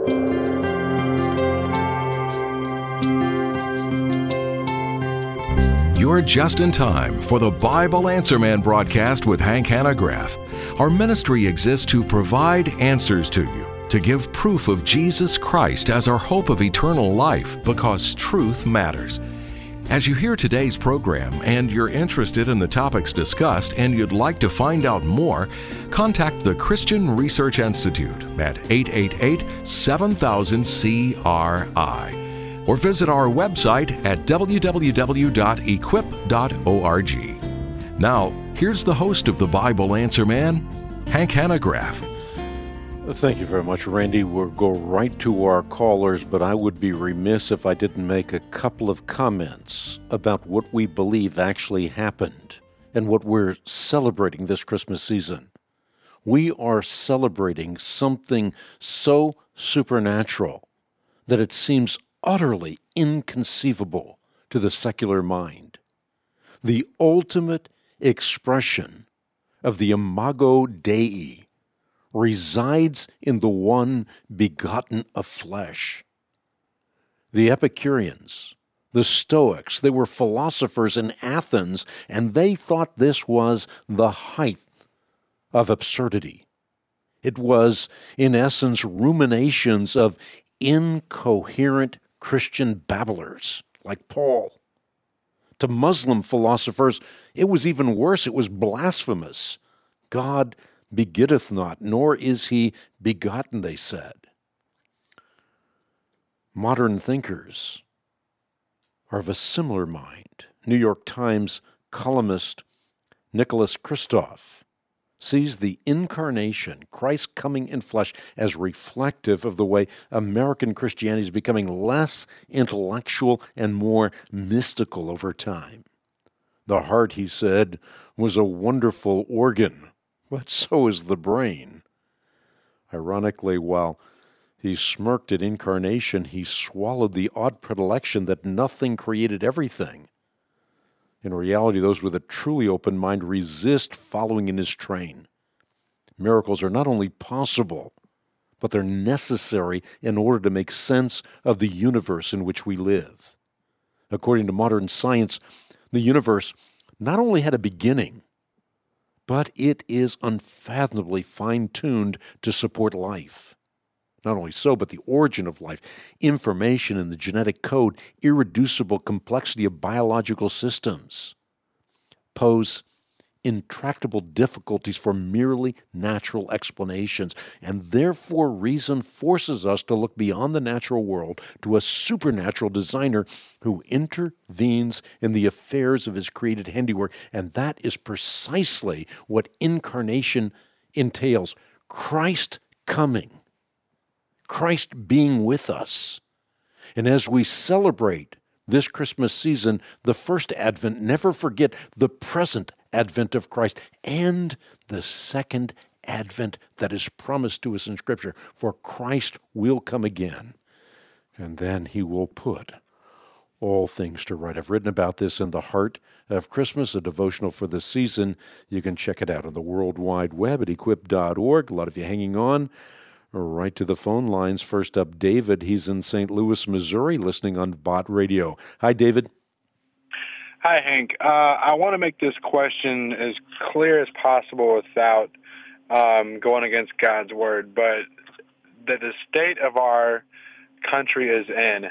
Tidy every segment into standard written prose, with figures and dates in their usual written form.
You're just in time for the Bible Answer Man broadcast with Hank Hanegraaff. Our ministry exists to provide answers to you, to give proof of Jesus Christ as our hope of eternal life, because truth matters. As you hear today's program and you're interested in the topics discussed and you'd like to find out more, contact the Christian Research Institute at 888-7000-CRI. Or visit our website at www.equip.org. Now, here's the host of the Bible Answer Man, Hank Hanegraaff. Thank you very much, Randy. We'll go right to our callers, but I would be remiss if I didn't make a couple of comments about what we believe actually happened and what we're celebrating this Christmas season. We are celebrating something so supernatural that it seems utterly inconceivable to the secular mind. The ultimate expression of the Imago Dei resides in the one begotten of flesh. The Epicureans, the Stoics, they were philosophers in Athens, and they thought this was the height of absurdity. It was, in essence, ruminations of incoherent Christian babblers like Paul. To Muslim philosophers, it was even worse. It was blasphemous. God begetteth not, nor is he begotten, they said. Modern thinkers are of a similar mind. New York Times columnist Nicholas Kristof sees the incarnation, Christ coming in flesh, as reflective of the way American Christianity is becoming less intellectual and more mystical over time. The heart, he said, was a wonderful organ, but so is the brain. Ironically, while he smirked at incarnation, he swallowed the odd predilection that nothing created everything. In reality, those with a truly open mind resist following in his train. Miracles are not only possible, but they're necessary in order to make sense of the universe in which we live. According to modern science, the universe not only had a beginning, but it is unfathomably fine-tuned to support life. Not only so, but the origin of life, information in the genetic code, irreducible complexity of biological systems pose intractable difficulties for merely natural explanations, and therefore reason forces us to look beyond the natural world to a supernatural designer who intervenes in the affairs of his created handiwork, and that is precisely what incarnation entails. Christ coming. Christ being with us. And as we celebrate this Christmas season, the first Advent, never forget the present Advent of Christ and the second Advent that is promised to us in Scripture. For Christ will come again, and then he will put all things to right. I've written about this in The Heart of Christmas, a devotional for the season. You can check it out on the World Wide Web at equip.org. A lot of you hanging on. Right to the phone lines. First up, David. He's in St. Louis, Missouri, listening on Bott Radio. Hi, David. Hi, Hank. I want to make this question as clear as possible without going against God's word, but that the state of our country is in,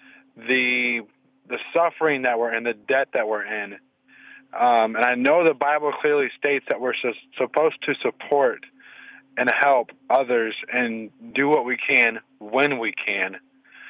the suffering that we're in, the debt that we're in, and I know the Bible clearly states that we're supposed to support and help others and do what we can when we can.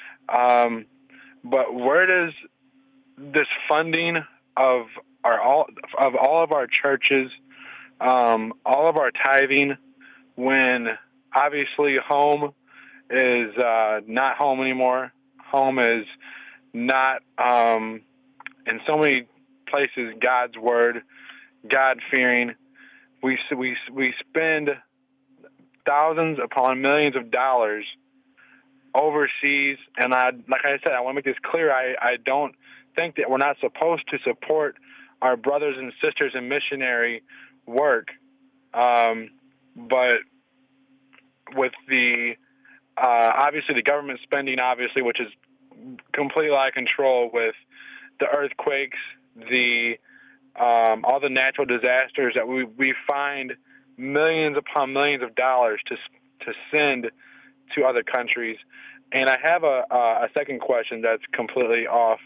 But where does this funding of all of our churches, all of our tithing, when obviously home is not home anymore? Home is not, in so many places, God's word, God-fearing. We spend thousands upon millions of dollars overseas, and like I said, I want to make this clear. I don't think that we're not supposed to support our brothers and sisters in missionary work, but with the obviously the government spending, obviously, which is completely out of control with the earthquakes, all the natural disasters that we find millions upon millions of dollars to send to other countries. And I have a second question that's completely off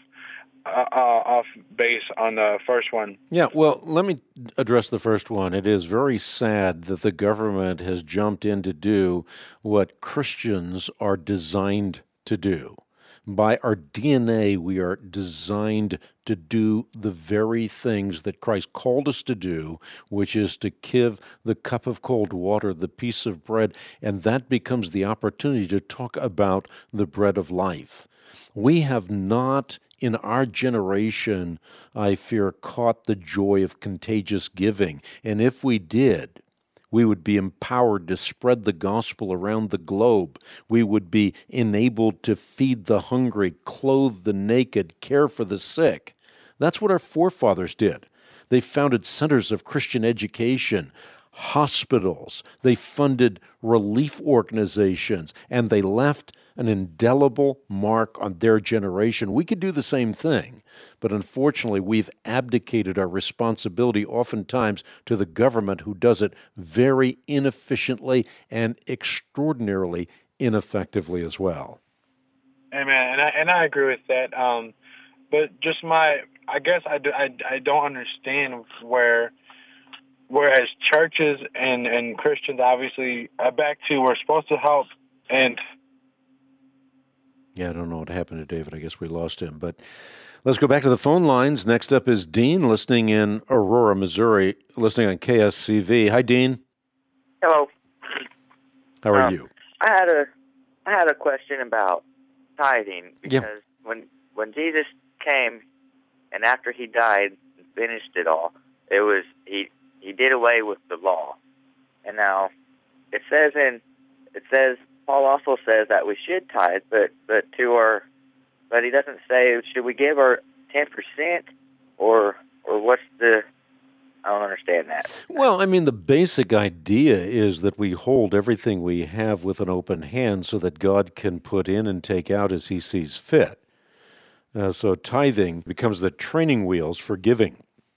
base on the first one. Yeah, well, let me address the first one. It is very sad that the government has jumped in to do what Christians are designed to do. By our DNA, we are designed to do the very things that Christ called us to do, which is to give the cup of cold water, the piece of bread, and that becomes the opportunity to talk about the bread of life. We have not, in our generation, I fear, caught the joy of contagious giving, and if we did, we would be empowered to spread the gospel around the globe. We would be enabled to feed the hungry, clothe the naked, care for the sick. That's what our forefathers did. They founded centers of Christian education, hospitals. They funded relief organizations, and they left an indelible mark on their generation. We could do the same thing, but unfortunately, we've abdicated our responsibility oftentimes to the government, who does it very inefficiently and extraordinarily ineffectively as well. Amen, and I agree with that. But just I guess I don't understand whereas churches and Christians, obviously, back to we're supposed to help and. Yeah, I don't know what happened to David. I guess we lost him. But let's go back to the phone lines. Next up is Dean, listening in Aurora, Missouri, listening on KSCV. Hi, Dean. Hello. How are you? I had a question about tithing, because when Jesus came and after he died and finished it all, it was he did away with the law. And now it says Paul also says that we should tithe, but he doesn't say, should we give our 10% or what's the? I don't understand that. Well, I mean, the basic idea is that we hold everything we have with an open hand so that God can put in and take out as he sees fit. So tithing becomes the training wheels for giving.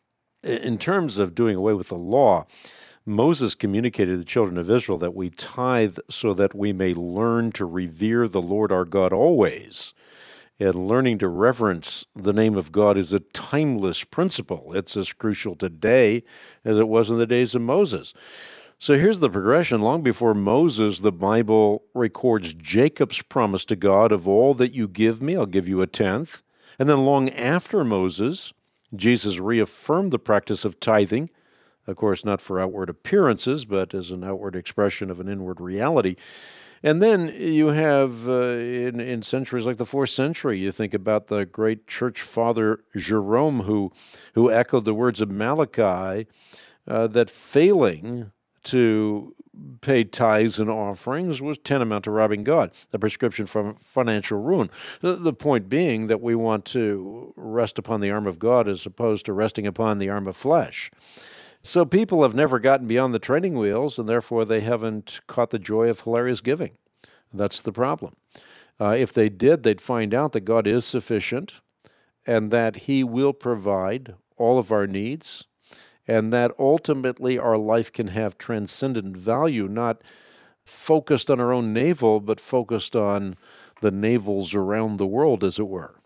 In terms of doing away with the law, Moses communicated to the children of Israel that we tithe so that we may learn to revere the Lord our God always. And learning to reverence the name of God is a timeless principle. It's as crucial today as it was in the days of Moses. So here's the progression. Long before Moses, the Bible records Jacob's promise to God, of all that you give me, I'll give you a tenth. And then long after Moses, Jesus reaffirmed the practice of tithing, of course, not for outward appearances, but as an outward expression of an inward reality. And then you have, in centuries like the 4th century, you think about the great church father Jerome, who echoed the words of Malachi, that failing to pay tithes and offerings was tantamount to robbing God, a prescription for financial ruin. The point being that we want to rest upon the arm of God as opposed to resting upon the arm of flesh. So people have never gotten beyond the training wheels, and therefore they haven't caught the joy of hilarious giving. That's the problem. If they did, they'd find out that God is sufficient and that he will provide all of our needs, and that ultimately our life can have transcendent value, not focused on our own navel, but focused on the navels around the world, as it were.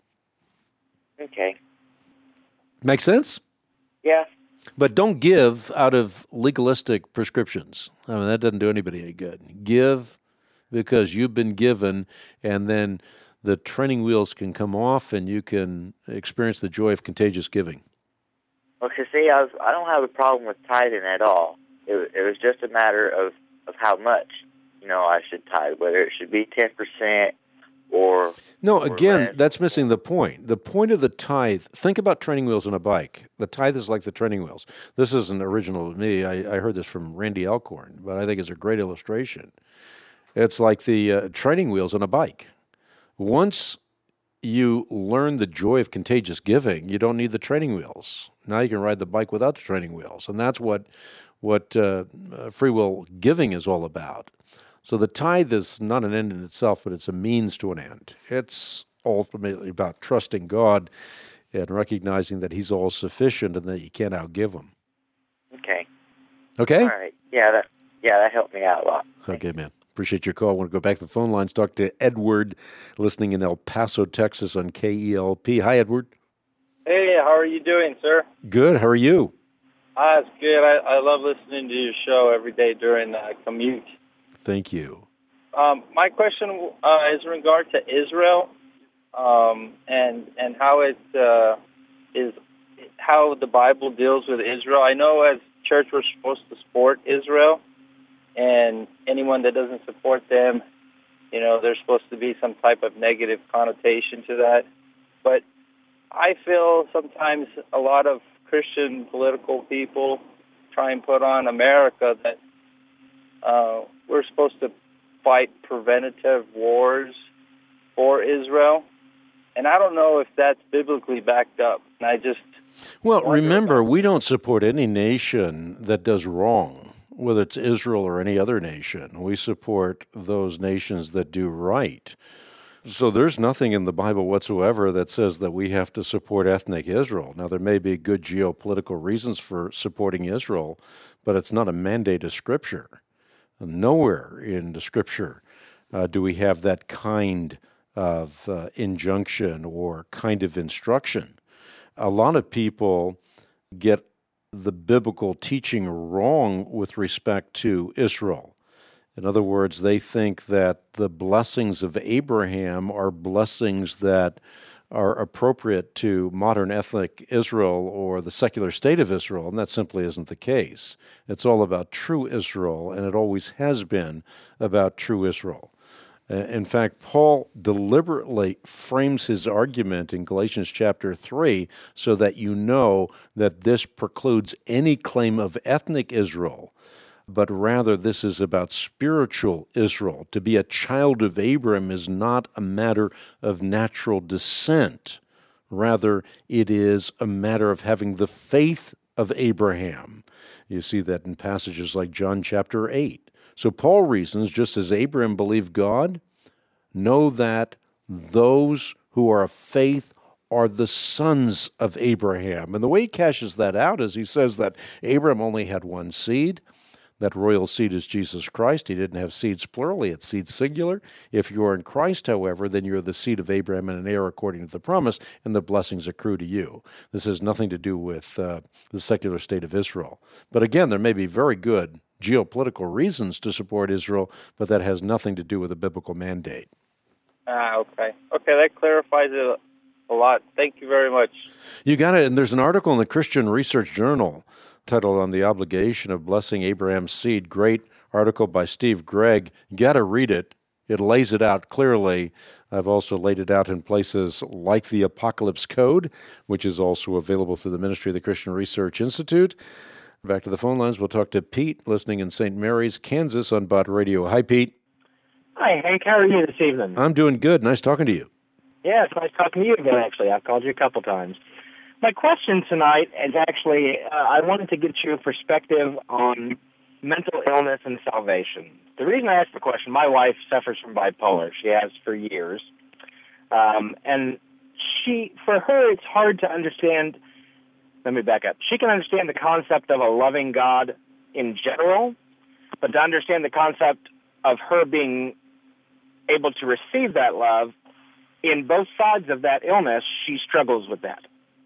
Okay. Make sense? Yeah. But don't give out of legalistic prescriptions. I mean, that doesn't do anybody any good. Give because you've been given, and then the training wheels can come off and you can experience the joy of contagious giving. Okay, see, I don't have a problem with tithing at all. It was just a matter of how much, I should tithe, whether it should be 10% or... No, again, less. that's missing the point. The point of the tithe, think about training wheels in a bike. The tithe is like the training wheels. This isn't original to me. I heard this from Randy Alcorn, but I think it's a great illustration. It's like the training wheels on a bike. Once you learn the joy of contagious giving, you don't need the training wheels. Now you can ride the bike without the training wheels, and that's what free will giving is all about. So the tithe is not an end in itself, but it's a means to an end. It's ultimately about trusting God and recognizing that He's all sufficient and that you can't outgive Him. Okay. Okay? All right. Yeah, that helped me out a lot. Okay, man. Appreciate your call. I want to go back to the phone lines, talk to Edward, listening in El Paso, Texas on KELP. Hi, Edward. Hey, how are you doing, sir? Good. How are you? It's good. I love listening to your show every day during the commute. Thank you. My question is in regard to Israel and how it is how the Bible deals with Israel. I know as church we're supposed to support Israel, and anyone that doesn't support them, there's supposed to be some type of negative connotation to that. But I feel sometimes a lot of Christian political people try and put on America that we're supposed to fight preventative wars for Israel. And I don't know if that's biblically backed up. And Well, remember, we don't support any nation that does wrong, whether it's Israel or any other nation. We support those nations that do right. So there's nothing in the Bible whatsoever that says that we have to support ethnic Israel. Now, there may be good geopolitical reasons for supporting Israel, but it's not a mandate of Scripture. Nowhere in the Scripture do we have that kind of injunction or kind of instruction. A lot of people get the biblical teaching wrong with respect to Israel. In other words, they think that the blessings of Abraham are blessings that are appropriate to modern ethnic Israel or the secular state of Israel, and that simply isn't the case. It's all about true Israel, and it always has been about true Israel. In fact, Paul deliberately frames his argument in Galatians chapter 3 so that you know that this precludes any claim of ethnic Israel, but rather this is about spiritual Israel. To be a child of Abraham is not a matter of natural descent. Rather, it is a matter of having the faith of Abraham. You see that in passages like John chapter 8. So Paul reasons, just as Abraham believed God, know that those who are of faith are the sons of Abraham. And the way he cashes that out is he says that Abraham only had one seed. That royal seed is Jesus Christ. He didn't have seeds plural, he had seeds singular. If you are in Christ, however, then you're the seed of Abraham and an heir according to the promise, and the blessings accrue to you. This has nothing to do with the secular state of Israel. But again, there may be very good geopolitical reasons to support Israel, but that has nothing to do with a biblical mandate. Okay. Okay, that clarifies it a lot. Thank you very much. You got it. And there's an article in the Christian Research Journal titled On the Obligation of Blessing Abraham's Seed. Great article by Steve Gregg. You got to read it. It lays it out clearly. I've also laid it out in places like the Apocalypse Code, which is also available through the Ministry of the Christian Research Institute. Back to the phone lines. We'll talk to Pete, listening in St. Mary's, Kansas on Bott Radio. Hi, Pete. Hi, Hank. How are you this evening? I'm doing good. Nice talking to you. Yeah, it's nice talking to you again, actually. I've called you a couple times. My question tonight is actually, I wanted to get your perspective on mental illness and salvation. The reason I asked the question, my wife suffers from bipolar. She has for years. And for her, it's hard to understand. Let me back up. She can understand the concept of a loving God in general, but to understand the concept of her being able to receive that love in both sides of that illness, she struggles with that.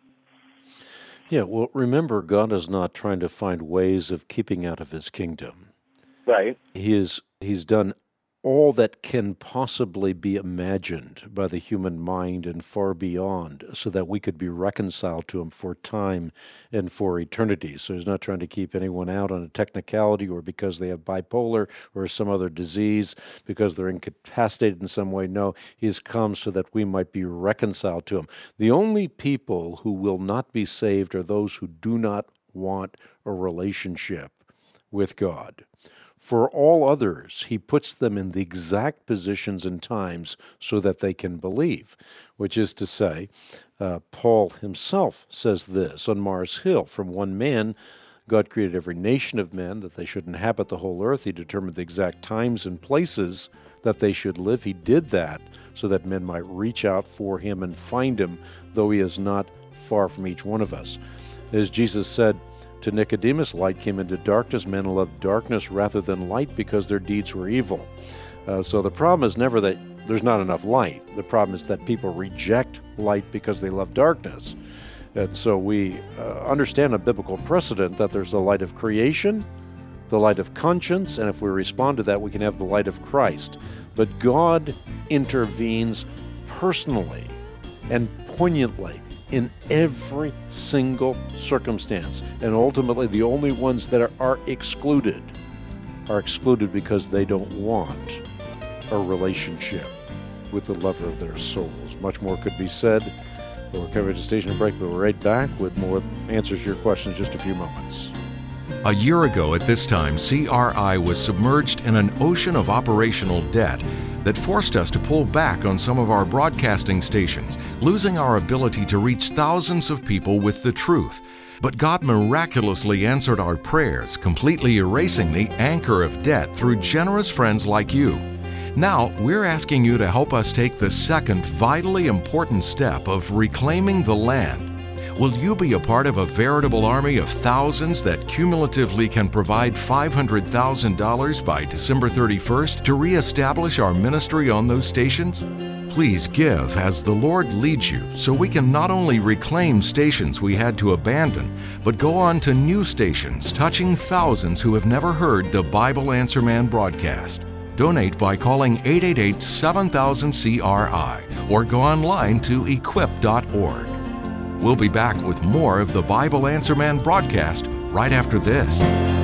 Yeah, well, remember, God is not trying to find ways of keeping out of his kingdom. Right. He's done all that can possibly be imagined by the human mind and far beyond so that we could be reconciled to him for time and for eternity. So he's not trying to keep anyone out on a technicality or because they have bipolar or some other disease, because they're incapacitated in some way. No, he's come so that we might be reconciled to him. The only people who will not be saved are those who do not want a relationship with God. For all others, he puts them in the exact positions and times so that they can believe, which is to say, Paul himself says this on Mars Hill, from one man, God created every nation of men that they should inhabit the whole earth. He determined the exact times and places that they should live. He did that so that men might reach out for him and find him, though he is not far from each one of us. As Jesus said to Nicodemus, light came into darkness. Men loved darkness rather than light because their deeds were evil. So the problem is never that there's not enough light. The problem is that people reject light because they love darkness. And so we understand a biblical precedent that there's the light of creation, the light of conscience, and if we respond to that, we can have the light of Christ. But God intervenes personally and poignantly in every single circumstance. And ultimately, the only ones that are excluded because they don't want a relationship with the lover of their souls. Much more could be said. We're coming to station break, but we're right back with more answers to your questions in just a few moments. A year ago at this time, CRI was submerged in an ocean of operational debt that forced us to pull back on some of our broadcasting stations, losing our ability to reach thousands of people with the truth. But God miraculously answered our prayers, completely erasing the anchor of debt through generous friends like you. Now, we're asking you to help us take the second vitally important step of reclaiming the land. Will you be a part of a veritable army of thousands that cumulatively can provide $500,000 by December 31st to reestablish our ministry on those stations? Please give as the Lord leads you so we can not only reclaim stations we had to abandon, but go on to new stations touching thousands who have never heard the Bible Answer Man broadcast. Donate by calling 888-7000-CRI or go online to equip.org. We'll be back with more of the Bible Answer Man broadcast right after this.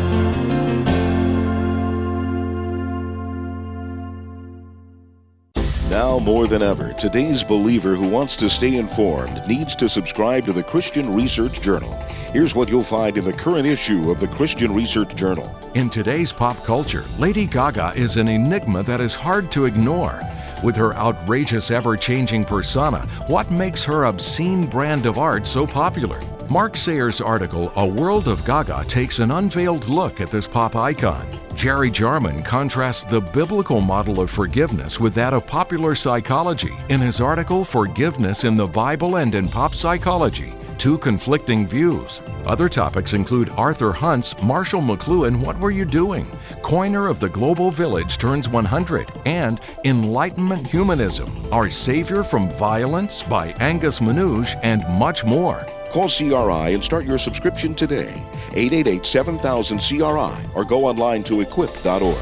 Now more than ever, today's believer who wants to stay informed needs to subscribe to the Christian Research Journal. Here's what you'll find in the current issue of the Christian Research Journal. In today's pop culture, Lady Gaga is an enigma that is hard to ignore. With her outrageous, ever-changing persona, what makes her obscene brand of art so popular? Mark Sayers' article, A World of Gaga, takes an unveiled look at this pop icon. Jerry Jarman contrasts the biblical model of forgiveness with that of popular psychology in his article, Forgiveness in the Bible and in Pop Psychology, Two Conflicting Views. Other topics include Arthur Hunt's Marshall McLuhan, What Were You Doing? Coiner of the Global Village Turns 100, and Enlightenment Humanism, Our Savior from Violence by Angus Manouche, and much more. Call CRI and start your subscription today. 888-7000-CRI or go online to equip.org.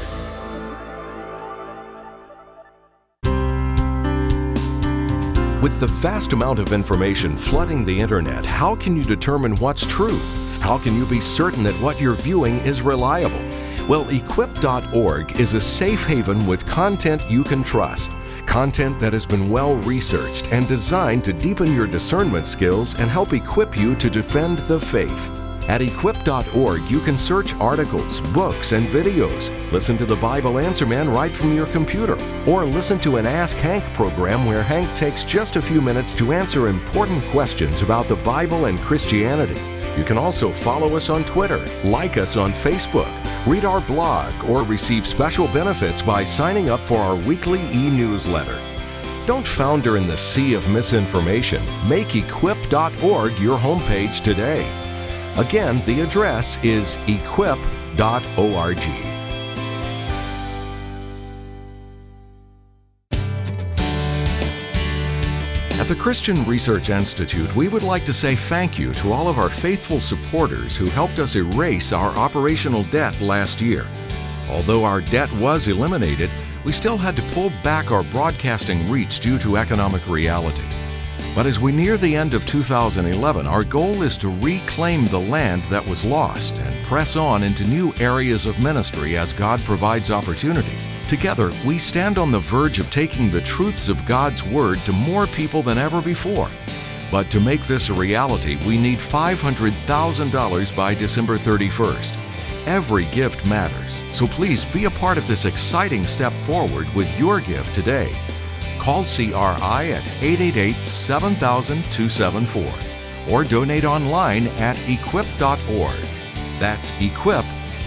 With the vast amount of information flooding the internet, how can you determine what's true? How can you be certain that what you're viewing is reliable? Well, equip.org is a safe haven with content you can trust. Content that has been well researched and designed to deepen your discernment skills and help equip you to defend the faith. At equip.org, you can search articles, books, and videos, listen to the Bible Answer Man right from your computer, or listen to an Ask Hank program where Hank takes just a few minutes to answer important questions about the Bible and Christianity. You can also follow us on Twitter, like us on Facebook, read our blog, or receive special benefits by signing up for our weekly e-newsletter. Don't founder in the sea of misinformation. Make equip.org your homepage today. Again, the address is equip.org. At the Christian Research Institute, we would like to say thank you to all of our faithful supporters who helped us erase our operational debt last year. Although our debt was eliminated, we still had to pull back our broadcasting reach due to economic realities. But as we near the end of 2011, our goal is to reclaim the land that was lost and press on into new areas of ministry as God provides opportunities. Together, we stand on the verge of taking the truths of God's Word to more people than ever before. But to make this a reality, we need $500,000 by December 31st. Every gift matters, so please be a part of this exciting step forward with your gift today. Call CRI at 888-7000-274 or donate online at equip.org. That's equip.org.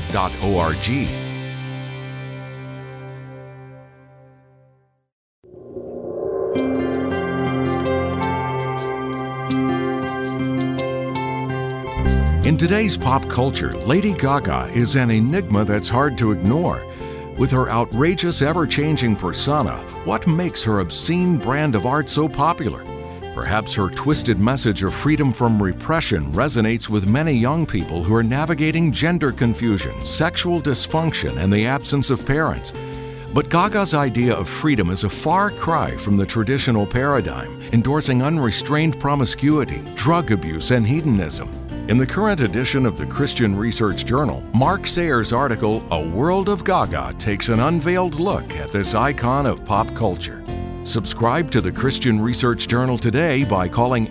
In today's pop culture, Lady Gaga is an enigma that's hard to ignore. With her outrageous, ever-changing persona, what makes her obscene brand of art so popular? Perhaps her twisted message of freedom from repression resonates with many young people who are navigating gender confusion, sexual dysfunction, and the absence of parents. But Gaga's idea of freedom is a far cry from the traditional paradigm, endorsing unrestrained promiscuity, drug abuse, and hedonism. In the current edition of the Christian Research Journal, Mark Sayers' article, A World of Gaga, takes an unveiled look at this icon of pop culture. Subscribe to the Christian Research Journal today by calling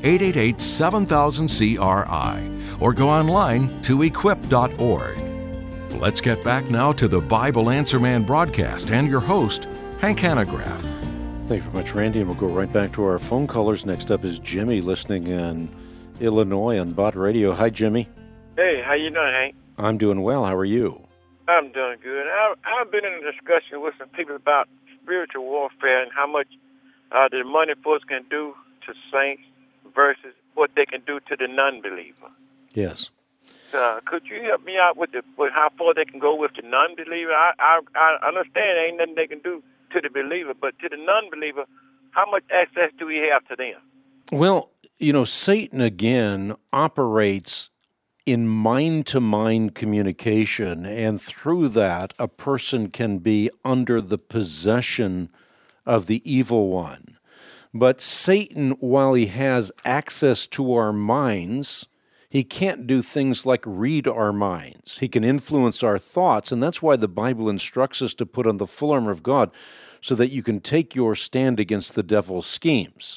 888-7000-CRI or go online to equip.org. Let's get back now to the Bible Answer Man broadcast and your host, Hank Hanegraaff. Thank you very much, Randy, and we'll go right back to our phone callers. Next up is Jimmy, listening in Illinois on Bot Radio. Hi, Jimmy. Hey, how you doing, Hank? I'm doing well. How are you? I'm doing good. I've been in a discussion with some people about spiritual warfare and how much the demonic force can do to saints versus what they can do to the non-believer. Yes. Could you help me out with how far they can go with the non-believer? I understand there ain't nothing they can do to the believer, but to the non-believer, how much access do we have to them? Well, Satan, again, operates in mind-to-mind communication, and through that, a person can be under the possession of the evil one. But Satan, while he has access to our minds, he can't do things like read our minds. He can influence our thoughts, and that's why the Bible instructs us to put on the full armor of God so that you can take your stand against the devil's schemes.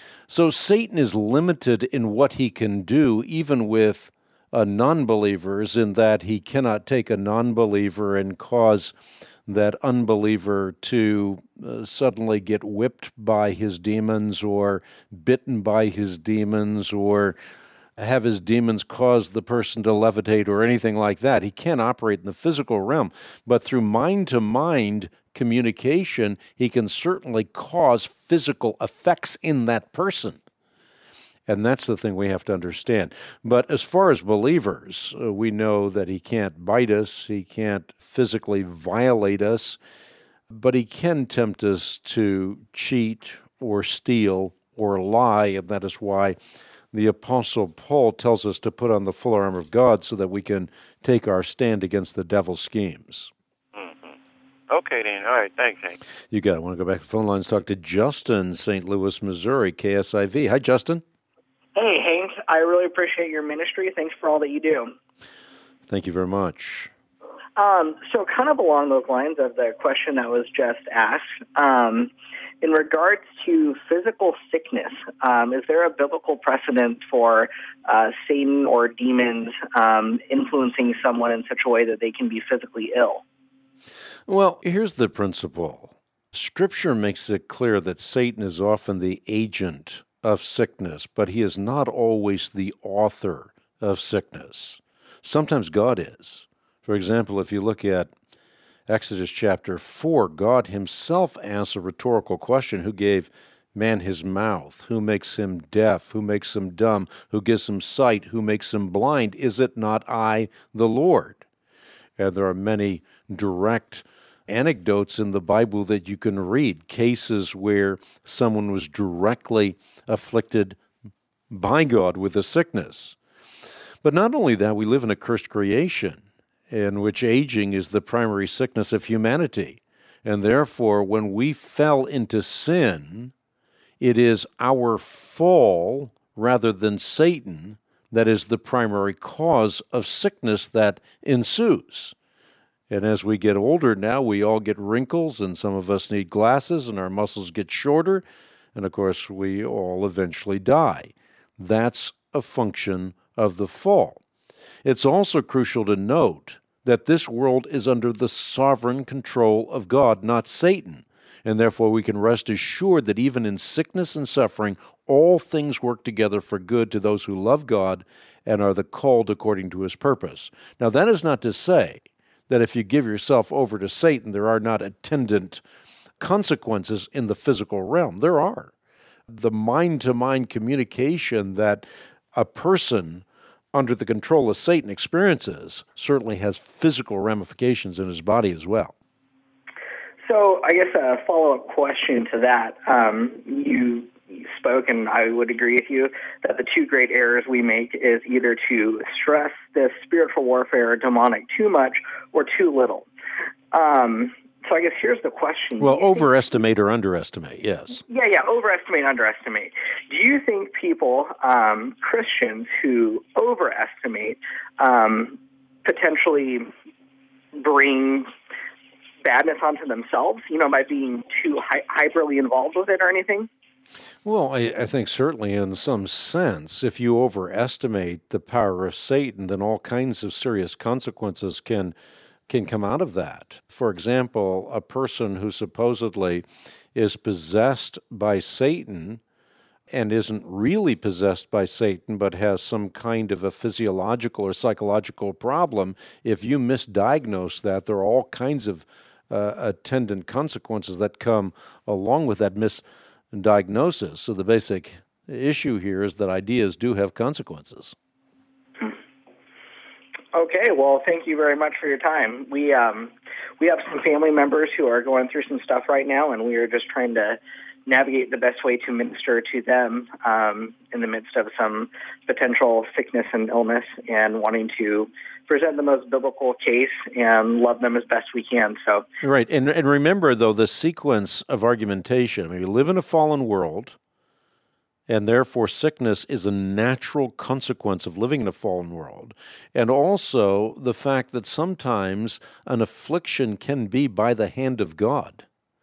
So Satan is limited in what he can do, even with non-believers, in that he cannot take a non-believer and cause that unbeliever to suddenly get whipped by his demons or bitten by his demons or have his demons cause the person to levitate or anything like that. He can't operate in the physical realm, but through mind-to-mind communication, he can certainly cause physical effects in that person. And that's the thing we have to understand. But as far as believers, we know that he can't bite us, he can't physically violate us, but he can tempt us to cheat or steal or lie, and that is why the Apostle Paul tells us to put on the full armor of God so that we can take our stand against the devil's schemes. Okay, then. All right. Thanks, Hank. You got it. I want to go back to the phone lines, talk to Justin, St. Louis, Missouri, KSIV. Hi, Justin. Hey, Hank. I really appreciate your ministry. Thanks for all that you do. Thank you very much. So kind of along those lines of the question that was just asked, in regards to physical sickness, is there a biblical precedent for Satan or demons influencing someone in such a way that they can be physically ill? Well, here's the principle. Scripture makes it clear that Satan is often the agent of sickness, but he is not always the author of sickness. Sometimes God is. For example, if you look at Exodus chapter 4, God himself asks a rhetorical question: who gave man his mouth? Who makes him deaf? Who makes him dumb? Who gives him sight? Who makes him blind? Is it not I, the Lord? And there are many direct anecdotes in the Bible that you can read, cases where someone was directly afflicted by God with a sickness. But not only that, we live in a cursed creation in which aging is the primary sickness of humanity. And therefore, when we fell into sin, it is our fall rather than Satan that is the primary cause of sickness that ensues. And as we get older now, we all get wrinkles, and some of us need glasses, and our muscles get shorter, and of course, we all eventually die. That's a function of the fall. It's also crucial to note that this world is under the sovereign control of God, not Satan. And therefore we can rest assured that even in sickness and suffering, all things work together for good to those who love God and are the called according to his purpose. Now, that is not to say that if you give yourself over to Satan, there are not attendant consequences in the physical realm. There are. The mind-to-mind communication that a person under the control of Satan experiences certainly has physical ramifications in his body as well. So I guess a follow-up question to that. You spoke, and I would agree with you, that the two great errors we make is either to stress the spiritual warfare or demonic too much or too little. So I guess here's the question. Well, overestimate or underestimate, yes. Yeah, overestimate, underestimate. Do you think people, Christians who overestimate, potentially bring badness onto themselves, by being too hyperly involved with it or anything? Well, I think certainly in some sense, if you overestimate the power of Satan, then all kinds of serious consequences can come out of that. For example, a person who supposedly is possessed by Satan and isn't really possessed by Satan but has some kind of a physiological or psychological problem, if you misdiagnose that, there are all kinds of attendant consequences that come along with that misdiagnosis. So the basic issue here is that ideas do have consequences. Okay, well, thank you very much for your time. We have some family members who are going through some stuff right now, and we are just trying to navigate the best way to minister to them in the midst of some potential sickness and illness, and wanting to present the most biblical case and love them as best we can. So right, and remember, though, the sequence of argumentation. I mean, we live in a fallen world, and therefore sickness is a natural consequence of living in a fallen world. And also the fact that sometimes an affliction can be by the hand of God.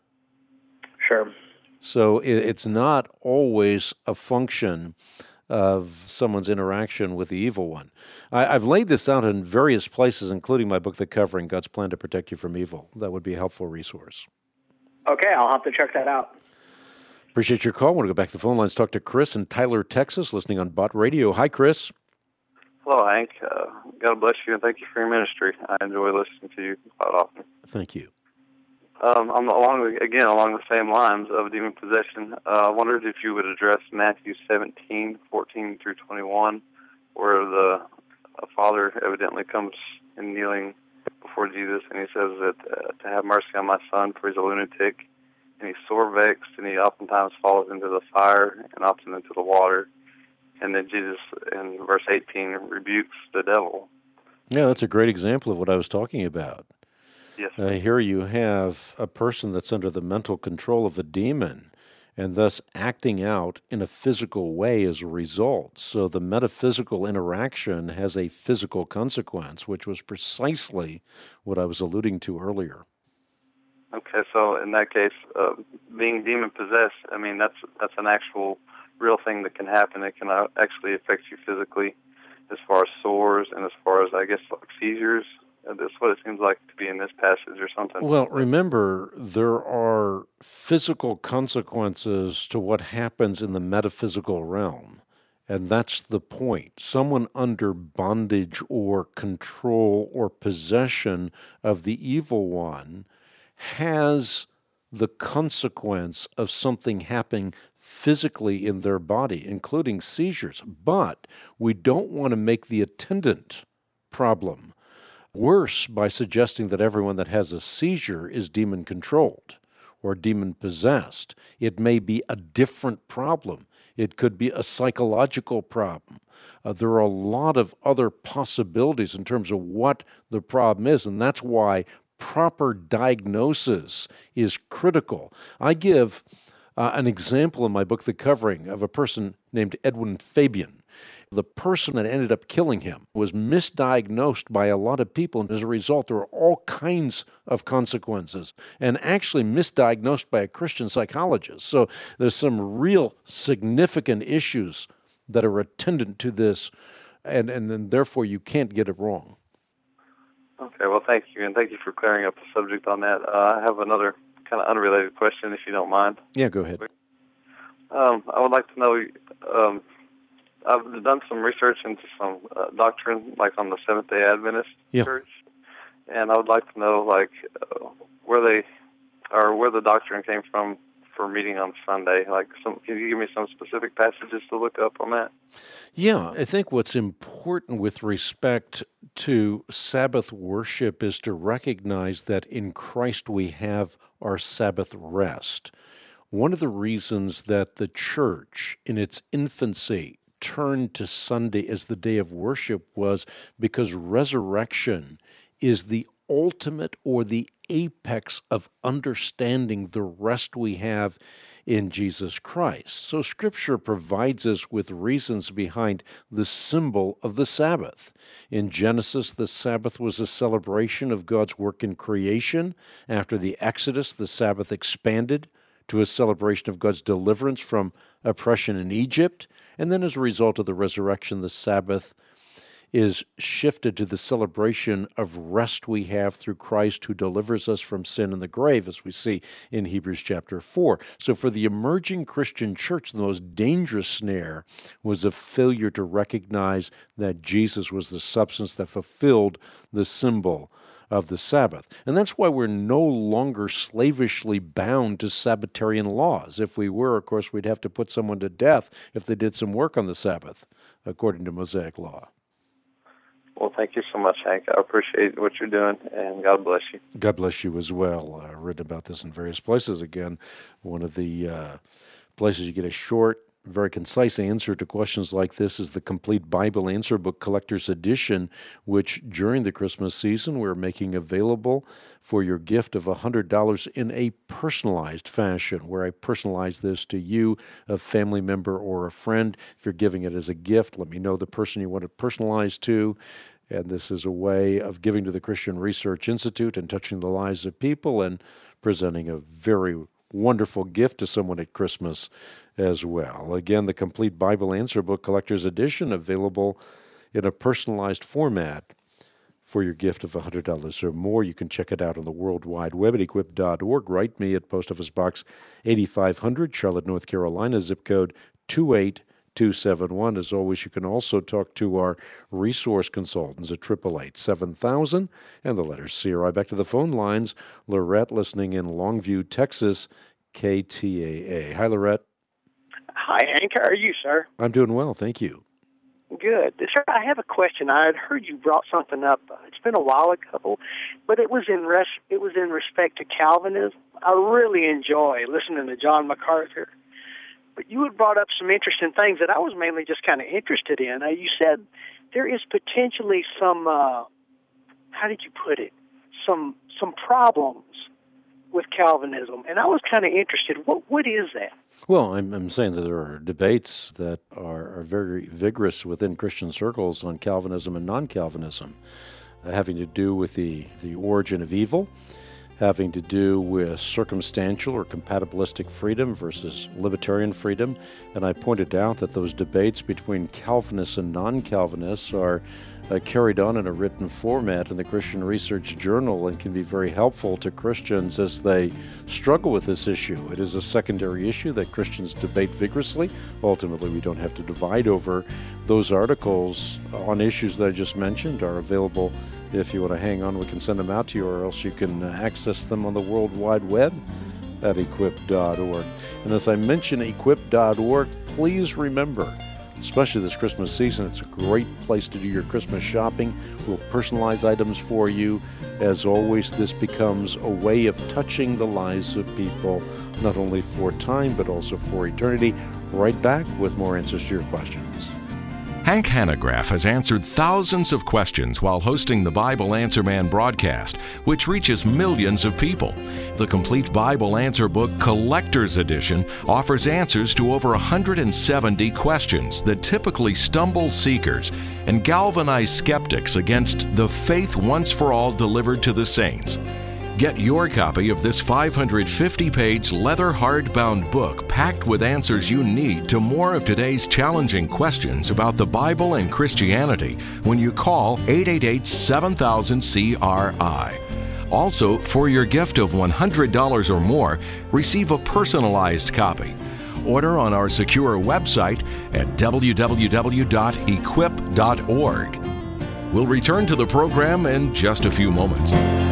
Sure. So it's not always a function of someone's interaction with the evil one. I've laid this out in various places, including my book, The Covering, God's Plan to Protect You from Evil. That would be a helpful resource. Okay, I'll have to check that out. Appreciate your call. I want to go back to the phone lines, talk to Chris in Tyler, Texas, listening on Bott Radio. Hi, Chris. Hello, Hank. God bless you, and thank you for your ministry. I enjoy listening to you quite often. Thank you. I'm along the same lines of demon possession. I wondered if you would address Matthew 17:14 through 21, where the father evidently comes in kneeling before Jesus, and he says that to have mercy on my son, for he's a lunatic, and he's sore vexed, and he oftentimes falls into the fire and often into the water. And then Jesus, in verse 18, rebukes the devil. Yeah, that's a great example of what I was talking about. Yes. Here you have a person that's under the mental control of a demon and thus acting out in a physical way as a result. So the metaphysical interaction has a physical consequence, which was precisely what I was alluding to earlier. Okay, so in that case, being demon-possessed, I mean, that's an actual real thing that can happen. It can actually affect you physically as far as sores and as far as, I guess, like seizures. That's what it seems like to be in this passage or something. Well, remember, there are physical consequences to what happens in the metaphysical realm, and that's the point. Someone under bondage or control or possession of the evil one has the consequence of something happening physically in their body, including seizures. But we don't want to make the attendant problem worse by suggesting that everyone that has a seizure is demon-controlled or demon-possessed. It may be a different problem. It could be a psychological problem. There are a lot of other possibilities in terms of what the problem is, and that's why proper diagnosis is critical. I give an example in my book, The Covering, of a person named Edwin Fabian. The person that ended up killing him was misdiagnosed by a lot of people, and as a result, there were all kinds of consequences, and actually misdiagnosed by a Christian psychologist. So there's some real significant issues that are attendant to this, and then therefore you can't get it wrong. Okay, well, thank you, and thank you for clearing up the subject on that. I have another kind of unrelated question, if you don't mind. Yeah, go ahead. I would like to know, I've done some research into some doctrine, like on the Seventh-day Adventist Church, and I would like to know, like, where the doctrine came from for meeting on Sunday. Like, can you give me some specific passages to look up on that? Yeah, I think what's important with respect to Sabbath worship is to recognize that in Christ we have our Sabbath rest. One of the reasons that the church, in its infancy, turned to Sunday as the day of worship was because resurrection is the ultimate or the apex of understanding the rest we have in Jesus Christ. So Scripture provides us with reasons behind the symbol of the Sabbath. In Genesis, the Sabbath was a celebration of God's work in creation. After the Exodus, the Sabbath expanded to a celebration of God's deliverance from oppression in Egypt. And then as a result of the resurrection, the Sabbath is shifted to the celebration of rest we have through Christ who delivers us from sin and the grave, as we see in Hebrews chapter 4. So for the emerging Christian church, the most dangerous snare was a failure to recognize that Jesus was the substance that fulfilled the symbol of the Sabbath. And that's why we're no longer slavishly bound to Sabbatarian laws. If we were, of course, we'd have to put someone to death if they did some work on the Sabbath, according to Mosaic law. Well, thank you so much, Hank. I appreciate what you're doing, and God bless you. God bless you as well. I've written about this in various places. Again, one of the places you get a short, very concise answer to questions like this is the Complete Bible Answer Book Collector's Edition, which during the Christmas season we're making available for your gift of $100 in a personalized fashion, where I personalize this to you, a family member or a friend. If you're giving it as a gift, let me know the person you want it personalized to. And this is a way of giving to the Christian Research Institute and touching the lives of people and presenting a very wonderful gift to someone at Christmas as well. Again, the Complete Bible Answer Book Collector's Edition, available in a personalized format for your gift of $100 or more. You can check it out on the World Wide Web at equip.org. Write me at Post Office Box 8500, Charlotte, North Carolina, zip code 28271. As always, you can also talk to our resource consultants at 888-7000 and the letter CRI. Back to the phone lines. Lorette, listening in Longview, Texas, KTAA. Hi, Lorette. Hi, Hank. How are you, sir? I'm doing well, thank you. Good. Sir, I have a question. I had heard you brought something up. It's been a while ago, but it was in respect to Calvinism. I really enjoy listening to John MacArthur. But you had brought up some interesting things that I was mainly just kind of interested in. You said there is potentially some, how did you put it, some problems with Calvinism, and I was kind of interested. What is that? Well, I'm saying that there are debates that are very vigorous within Christian circles on Calvinism and non-Calvinism, having to do with the origin of evil, having to do with circumstantial or compatibilistic freedom versus libertarian freedom. And I pointed out that those debates between Calvinists and non-Calvinists are carried on in a written format in the Christian Research Journal and can be very helpful to Christians as they struggle with this issue. It is a secondary issue that Christians debate vigorously. Ultimately, we don't have to divide over. Those articles on issues that I just mentioned are available. If you want to hang on, we can send them out to you, or else you can access them on the World Wide Web at equip.org. And as I mentioned, equip.org, please remember, especially this Christmas season, it's a great place to do your Christmas shopping. We'll personalize items for you. As always, this becomes a way of touching the lives of people, not only for time, but also for eternity. Right back with more answers to your questions. Hank Hanegraaff has answered thousands of questions while hosting the Bible Answer Man broadcast, which reaches millions of people. The Complete Bible Answer Book Collector's Edition offers answers to over 170 questions that typically stumble seekers and galvanize skeptics against the faith once for all delivered to the saints. Get your copy of this 550-page leather hardbound book packed with answers you need to more of today's challenging questions about the Bible and Christianity when you call 888-7000-CRI. Also, for your gift of $100 or more, receive a personalized copy. Order on our secure website at www.equip.org. We'll return to the program in just a few moments.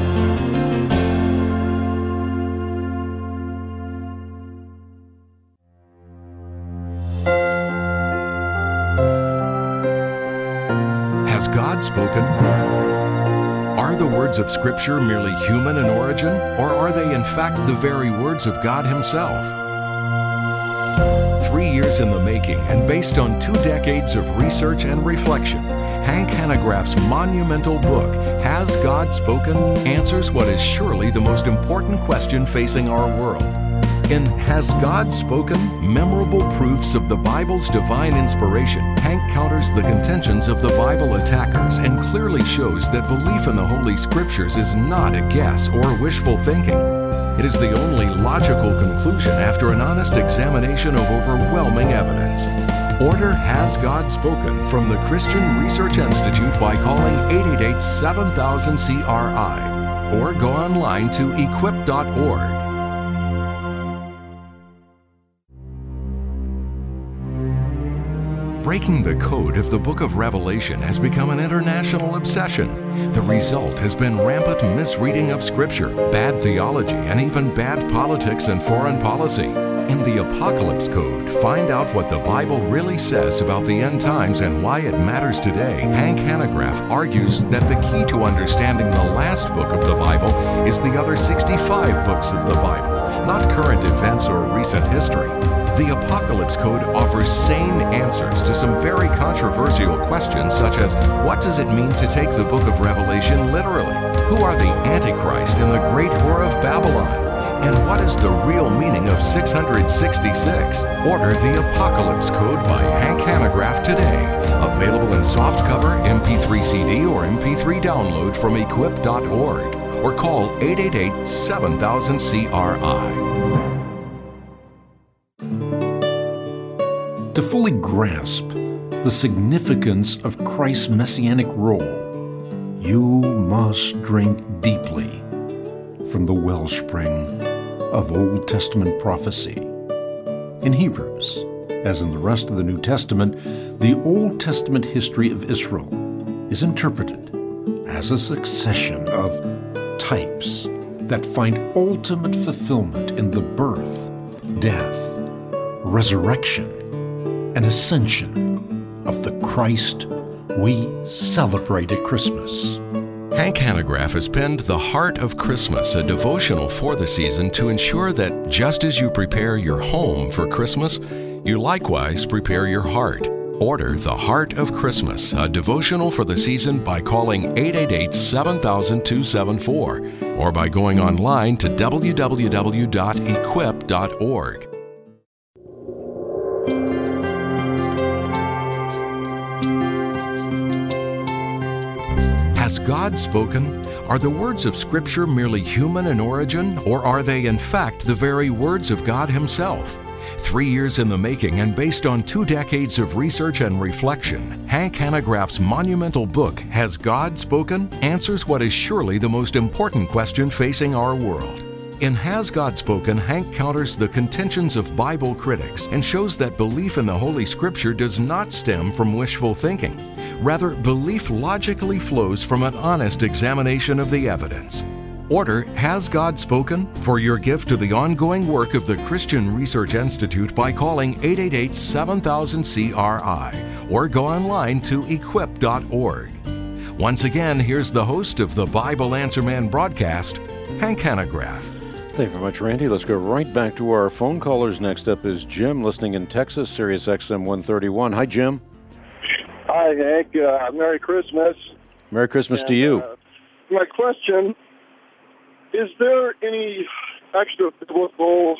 Has God spoken? Are the words of Scripture merely human in origin, or are they in fact the very words of God Himself? 3 years in the making and based on 2 decades of research and reflection, Hank Hanegraaff's monumental book, Has God Spoken?, answers what is surely the most important question facing our world. In Has God Spoken? Memorable Proofs of the Bible's Divine Inspiration, Hank counters the contentions of the Bible attackers and clearly shows that belief in the Holy Scriptures is not a guess or wishful thinking. It is the only logical conclusion after an honest examination of overwhelming evidence. Order Has God Spoken from the Christian Research Institute by calling 888-7000-CRI or go online to equip.org. Breaking the code of the book of Revelation has become an international obsession. The result has been rampant misreading of Scripture, bad theology, and even bad politics and foreign policy. In the Apocalypse Code, find out what the Bible really says about the end times and why it matters today. Hank Hanegraaff argues that the key to understanding the last book of the Bible is the other 65 books of the Bible, not current events or recent history. The Apocalypse Code offers sane answers to some very controversial questions such as, what does it mean to take the book of Revelation literally? Who are the Antichrist and the great whore of Babylon? And what is the real meaning of 666? Order the Apocalypse Code by Hank Hanegraaff today. Available in softcover, MP3 CD, or MP3 download from equip.org. Or call 888-7000-CRI. To fully grasp the significance of Christ's messianic role, you must drink deeply from the wellspring of Old Testament prophecy. In Hebrews, as in the rest of the New Testament, the Old Testament history of Israel is interpreted as a succession of types that find ultimate fulfillment in the birth, death, resurrection, and ascension of the Christ we celebrate at Christmas. Hank Hanegraaff has penned The Heart of Christmas, a devotional for the season to ensure that just as you prepare your home for Christmas, you likewise prepare your heart. Order The Heart of Christmas, a devotional for the season by calling 888-7000-274 or by going online to www.equip.org. Has God spoken? Are the words of Scripture merely human in origin, or are they in fact the very words of God Himself? 3 years in the making and based on 2 decades of research and reflection, Hank Hanegraaff's monumental book, Has God Spoken?, answers what is surely the most important question facing our world. In Has God Spoken?, Hank counters the contentions of Bible critics and shows that belief in the Holy Scripture does not stem from wishful thinking. Rather, belief logically flows from an honest examination of the evidence. Order Has God Spoken? For your gift to the ongoing work of the Christian Research Institute by calling 888-7000-CRI or go online to equip.org. Once again, here's the host of the Bible Answer Man broadcast, Hank Hanegraaff. Thank you very much, Randy. Let's go right back to our phone callers. Next up is Jim, listening in Texas, Sirius XM 131. Hi, Jim. Hi, Hank. Merry Christmas. Merry Christmas to you. My question, is there any extra biblical,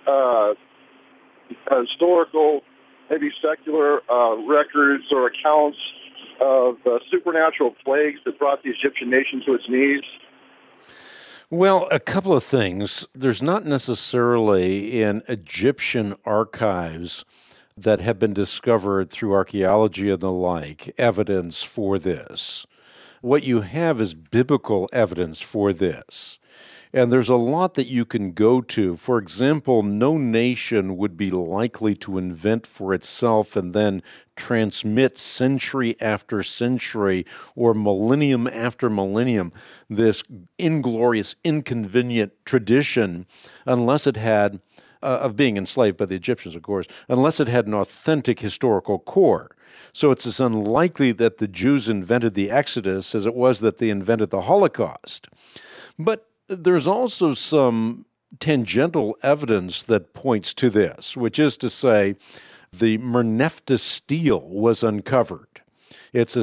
historical, maybe secular records or accounts of supernatural plagues that brought the Egyptian nation to its knees? Well, a couple of things. There's not necessarily in Egyptian archives that have been discovered through archaeology and the like evidence for this. what you have is biblical evidence for this. And there's a lot that you can go to. For example, no nation would be likely to invent for itself and then transmit century after century or millennium after millennium this inglorious, inconvenient tradition unless it had, of being enslaved by the Egyptians, of course, unless it had an authentic historical core. So it's as unlikely that the Jews invented the Exodus as it was that they invented the Holocaust. But there's also some tangential evidence that points to this, which is to say, the Merneptah stele was uncovered. It's a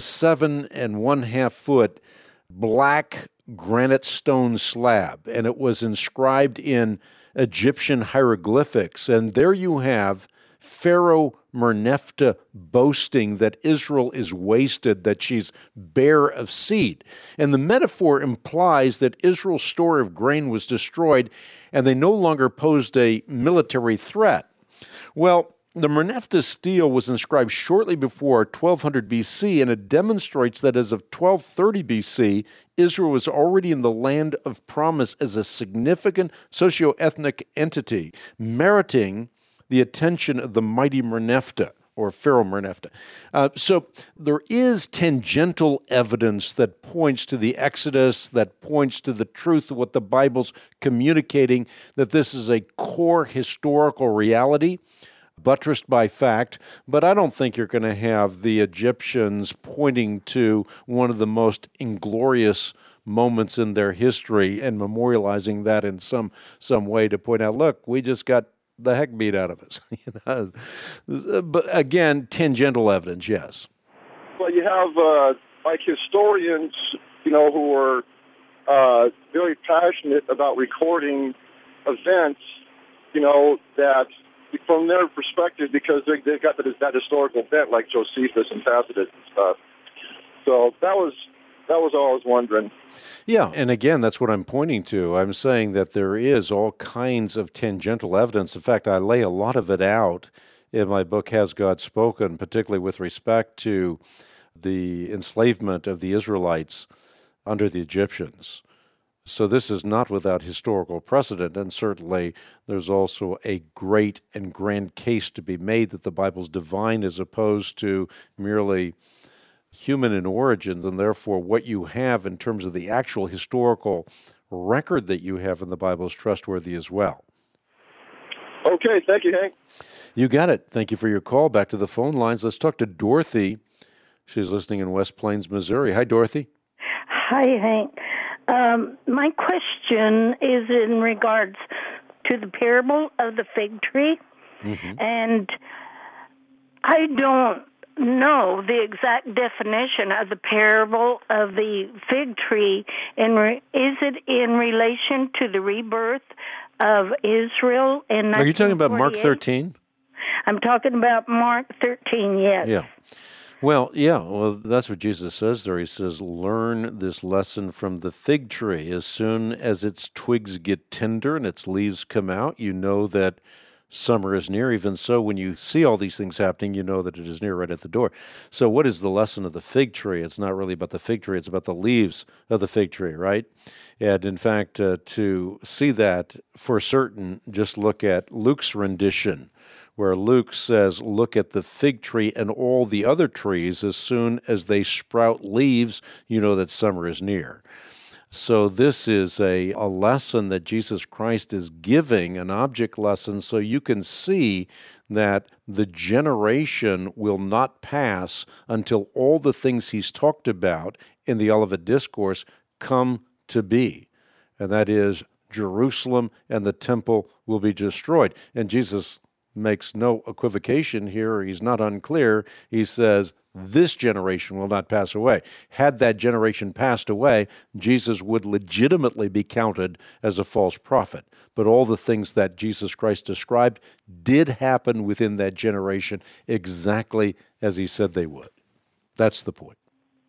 7.5 foot black granite stone slab, and it was inscribed in Egyptian hieroglyphics. And there you have Pharaoh Merneptah boasting that Israel is wasted, that she's bare of seed. And the metaphor implies that Israel's store of grain was destroyed and they no longer posed a military threat. Well, the Merneptah stele was inscribed shortly before 1200 BC, and it demonstrates that as of 1230 BC, Israel was already in the land of promise as a significant socio-ethnic entity, meriting the attention of the mighty Merneptah, or Pharaoh Merneptah. So there is tangential evidence that points to the Exodus, that points to the truth of what the Bible's communicating, that this is a core historical reality, buttressed by fact, but I don't think you're going to have the Egyptians pointing to one of the most inglorious moments in their history and memorializing that in some way to point out, look, we just got the heck beat out of us. But again, tangential evidence, yes. Well, you have like historians, who are very passionate about recording events, that from their perspective, because they've got that historical bent, like Josephus and Tacitus and stuff. So that was all I was wondering. Yeah, and again, that's what I'm pointing to. I'm saying that there is all kinds of tangential evidence. In fact, I lay a lot of it out in my book, Has God Spoken, particularly with respect to the enslavement of the Israelites under the Egyptians. So this is not without historical precedent, and certainly there's also a great and grand case to be made that the Bible's divine as opposed to merely human in origins, and therefore what you have in terms of the actual historical record that you have in the Bible is trustworthy as well. Okay, thank you, Hank. You got it. Thank you for your call. Back to the phone lines. Let's talk to Dorothy. She's listening in West Plains, Missouri. Hi, Dorothy. Hi, Hank. My question is in regards to the parable of the fig tree, and I don't know the exact definition of the parable of the fig tree. Is it in relation to the rebirth of Israel in 1948? Are you talking about Mark 13? I'm talking about Mark 13, yes. Yeah. Well, that's what Jesus says there. He says, learn this lesson from the fig tree. As soon as its twigs get tender and its leaves come out, you know that summer is near. Even so, when you see all these things happening, you know that it is near, right at the door. So what is the lesson of the fig tree? It's not really about the fig tree. It's about the leaves of the fig tree, right? And in fact, to see that for certain, just look at Luke's rendition, where Luke says, look at the fig tree and all the other trees. As soon as they sprout leaves, you know that summer is near. So this is a lesson that Jesus Christ is giving, an object lesson, so you can see that the generation will not pass until all the things he's talked about in the Olivet Discourse come to be. And that is Jerusalem and the temple will be destroyed. And Jesus makes no equivocation here. He's not unclear. He says, this generation will not pass away. Had that generation passed away, Jesus would legitimately be counted as a false prophet. But all the things that Jesus Christ described did happen within that generation exactly as he said they would. That's the point.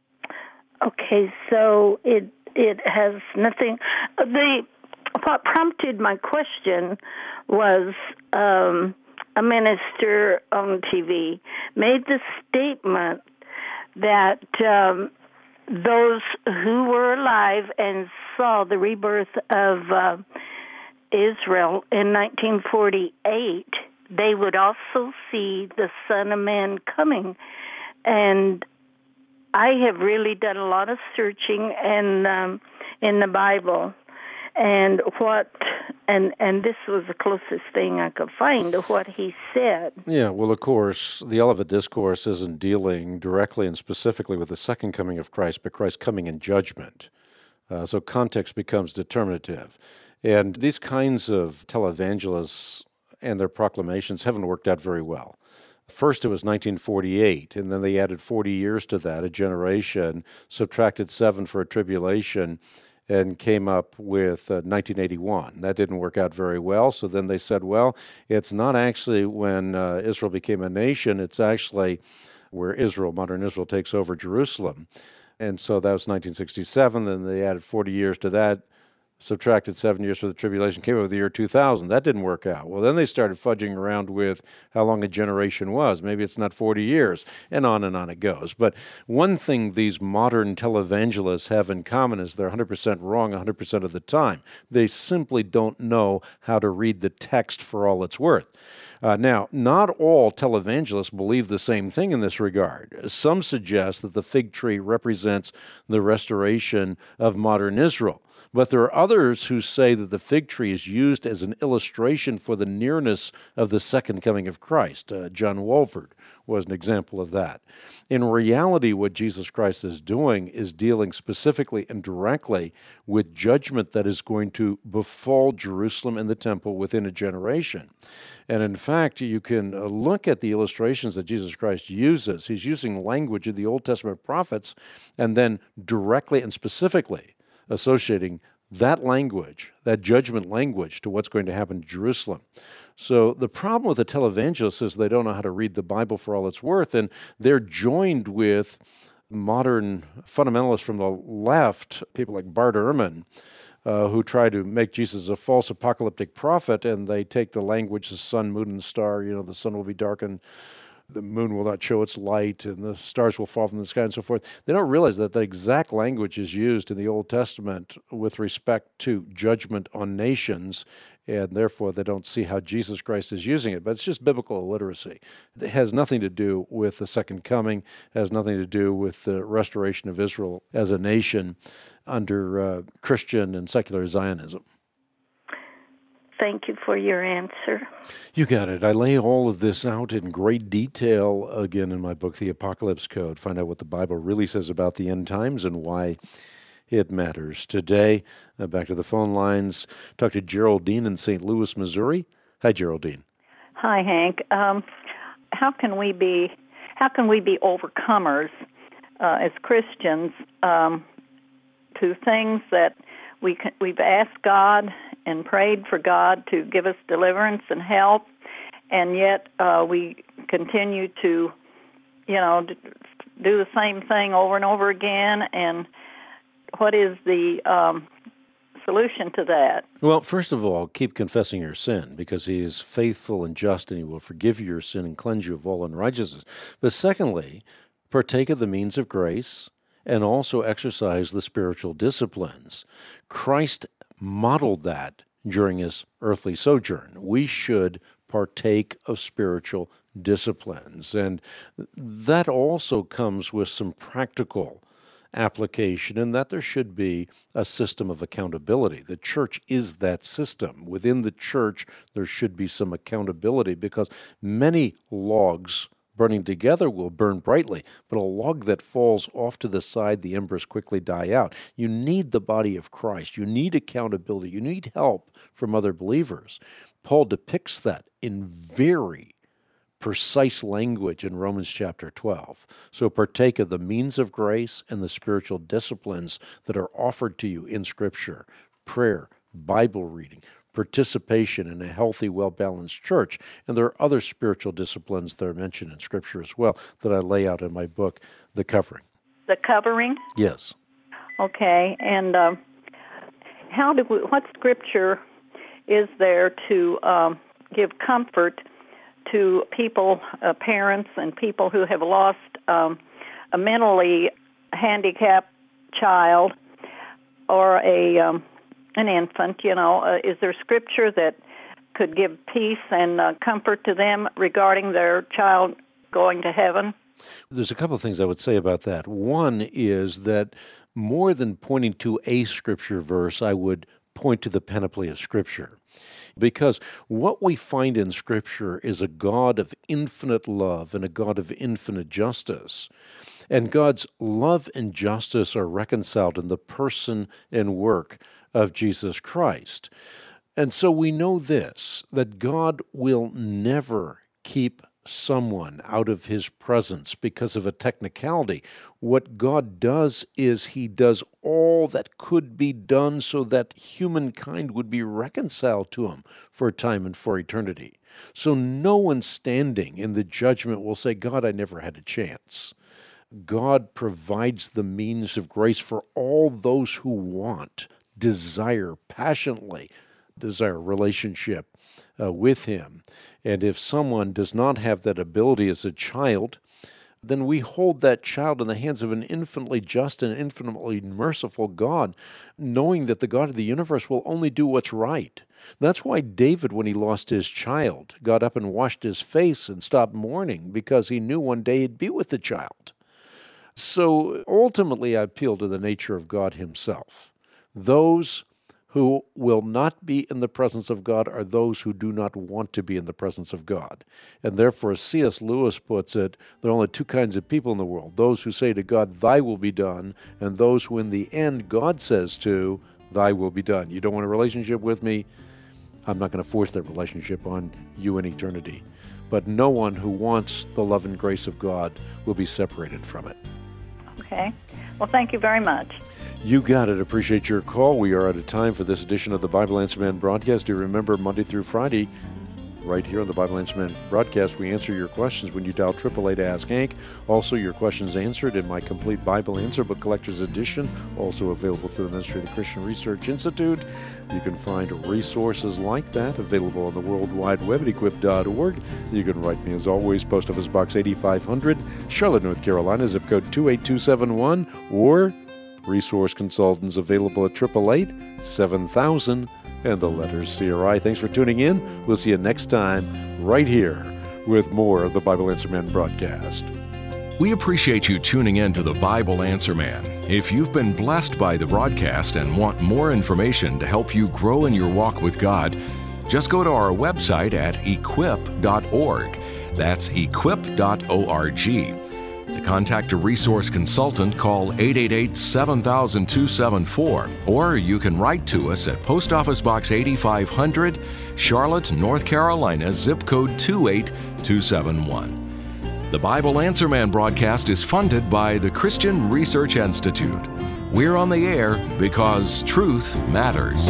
Okay, so it has nothing. What prompted my question was a minister on TV made the statement that those who were alive and saw the rebirth of Israel in 1948, they would also see the Son of Man coming. And I have really done a lot of searching in the Bible, and this was the closest thing I could find to what he said. Yeah, well, of course, the Olivet Discourse isn't dealing directly and specifically with the second coming of Christ, but Christ coming in judgment. So context becomes determinative. And these kinds of televangelists and their proclamations haven't worked out very well. First, it was 1948, and then they added 40 years to that, a generation, subtracted 7 for a tribulation, and came up with 1981. That didn't work out very well, so then they said, well, it's not actually when Israel became a nation, it's actually where Israel, modern Israel, takes over Jerusalem. And so that was 1967, then they added 40 years to that, subtracted 7 years for the tribulation, came up with the year 2000. That didn't work out. Well, then they started fudging around with how long a generation was. Maybe it's not 40 years, and on it goes. But one thing these modern televangelists have in common is they're 100% wrong 100% of the time. They simply don't know how to read the text for all it's worth. Now, not all televangelists believe the same thing in this regard. Some suggest that the fig tree represents the restoration of modern Israel. But there are others who say that the fig tree is used as an illustration for the nearness of the second coming of Christ. John Walford was an example of that. In reality, what Jesus Christ is doing is dealing specifically and directly with judgment that is going to befall Jerusalem and the temple within a generation. And in fact, you can look at the illustrations that Jesus Christ uses. He's using language of the Old Testament prophets and then directly and specifically associating that language, that judgment language, to what's going to happen to Jerusalem. So the problem with the televangelists is they don't know how to read the Bible for all it's worth, and they're joined with modern fundamentalists from the left, people like Bart Ehrman, who try to make Jesus a false apocalyptic prophet, and they take the language, the sun, moon, and star, the sun will be darkened, the moon will not show its light, and the stars will fall from the sky, and so forth. They don't realize that the exact language is used in the Old Testament with respect to judgment on nations, and therefore they don't see how Jesus Christ is using it. But it's just biblical illiteracy. It has nothing to do with the second coming, it has nothing to do with the restoration of Israel as a nation under Christian and secular Zionism. Thank you for your answer. You got it. I lay all of this out in great detail, again, in my book, The Apocalypse Code. Find out what the Bible really says about the end times and why it matters. Today, back to the phone lines, talk to Geraldine in St. Louis, Missouri. Hi, Geraldine. Hi, Hank. How can we be overcomers as Christians to things that we've asked God and prayed for God to give us deliverance and help, and yet we continue to, do the same thing over and over again? And what is the solution to that? Well, first of all, keep confessing your sin, because He is faithful and just, and He will forgive you your sin and cleanse you of all unrighteousness. But secondly, partake of the means of grace and also exercise the spiritual disciplines. Christ modeled that during His earthly sojourn. We should partake of spiritual disciplines. And that also comes with some practical application, in that there should be a system of accountability. The church is that system. Within the church, there should be some accountability, because many logs burning together will burn brightly, but a log that falls off to the side, the embers quickly die out. You need the body of Christ. You need accountability. You need help from other believers. Paul depicts that in very precise language in Romans chapter 12. So partake of the means of grace and the spiritual disciplines that are offered to you in Scripture: prayer, Bible reading, participation in a healthy, well-balanced church. And there are other spiritual disciplines that are mentioned in Scripture as well that I lay out in my book, The Covering. The Covering? Yes. Okay. And what Scripture is there to give comfort to people, parents, and people who have lost a mentally handicapped child or an infant, is there scripture that could give peace and comfort to them regarding their child going to heaven? There's a couple of things I would say about that. One is that more than pointing to a scripture verse, I would point to the panoply of Scripture. Because what we find in Scripture is a God of infinite love and a God of infinite justice. And God's love and justice are reconciled in the person and work of Jesus Christ. And so we know this, that God will never keep someone out of his presence because of a technicality. What God does is he does all that could be done so that humankind would be reconciled to him for a time and for eternity. So no one standing in the judgment will say, God, I never had a chance. God provides the means of grace for all those who want, desire, passionately desire relationship with him. And if someone does not have that ability as a child, then we hold that child in the hands of an infinitely just and infinitely merciful God, knowing that the God of the universe will only do what's right. That's why David, when he lost his child, got up and washed his face and stopped mourning, because he knew one day he'd be with the child. So ultimately, I appeal to the nature of God himself. Those who will not be in the presence of God are those who do not want to be in the presence of God. And therefore, as C.S. Lewis puts it, there are only two kinds of people in the world: those who say to God, thy will be done, and those who in the end God says to, thy will be done. You don't want a relationship with me? I'm not going to force that relationship on you in eternity. But no one who wants the love and grace of God will be separated from it. Okay. Well, thank you very much. You got it. Appreciate your call. We are out of time for this edition of the Bible Answer Man broadcast. Do remember, Monday through Friday, right here on the Bible Answer Man broadcast, we answer your questions when you dial 888-ASK-HANK. Also, your questions answered in my complete Bible Answer Book Collector's Edition, also available to the Ministry of the Christian Research Institute. You can find resources like that available on the World Wide Web at equip.org. You can write me, as always, Post Office Box 8500, Charlotte, North Carolina, zip code 28271, or resource consultants available at 888-7000 and the letters CRI. Thanks for tuning in. We'll see you next time right here with more of the Bible Answer Man broadcast. We appreciate you tuning in to the Bible Answer Man. If you've been blessed by the broadcast and want more information to help you grow in your walk with God, just go to our website at equip.org. That's equip.org. To contact a resource consultant, call 888-7000-274, or you can write to us at Post Office Box 8500, Charlotte, North Carolina, zip code 28271. The Bible Answer Man broadcast is funded by the Christian Research Institute. We're on the air because truth matters.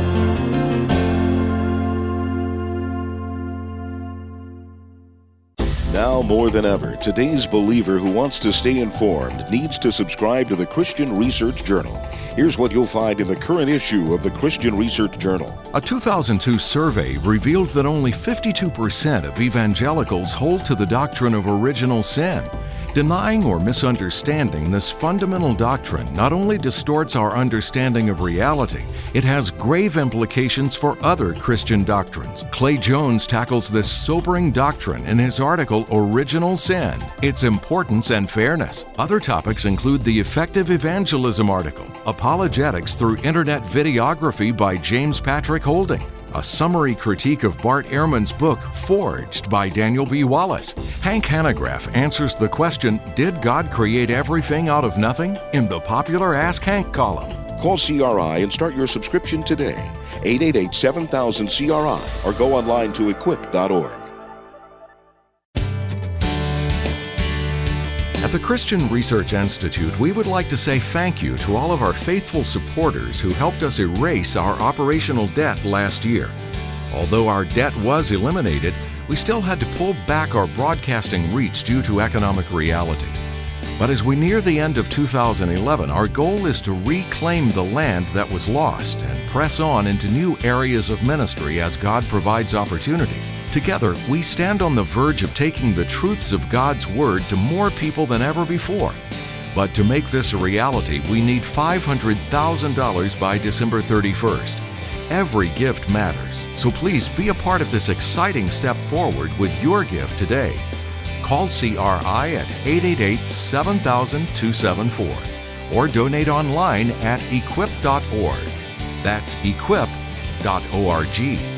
Now more than ever, today's believer who wants to stay informed needs to subscribe to the Christian Research Journal. Here's what you'll find in the current issue of the Christian Research Journal. A 2002 survey revealed that only 52% of evangelicals hold to the doctrine of original sin. Denying or misunderstanding this fundamental doctrine not only distorts our understanding of reality, it has grave implications for other Christian doctrines. Clay Jones tackles this sobering doctrine in his article, Original Sin, Its Importance and Fairness. Other topics include the Effective Evangelism article, Apologetics Through Internet Videography by James Patrick Holding, a summary critique of Bart Ehrman's book, Forged by Daniel B. Wallace. Hank Hanegraaff answers the question, did God create everything out of nothing? In the popular Ask Hank column. Call CRI and start your subscription today. 888-7000-CRI or go online to equip.org. At the Christian Research Institute, we would like to say thank you to all of our faithful supporters who helped us erase our operational debt last year. Although our debt was eliminated, we still had to pull back our broadcasting reach due to economic realities. But as we near the end of 2011, our goal is to reclaim the land that was lost and press on into new areas of ministry as God provides opportunities. Together, we stand on the verge of taking the truths of God's Word to more people than ever before. But to make this a reality, we need $500,000 by December 31st. Every gift matters, so please be a part of this exciting step forward with your gift today. Call CRI at 888-7000-274 or donate online at equip.org. That's equip.org.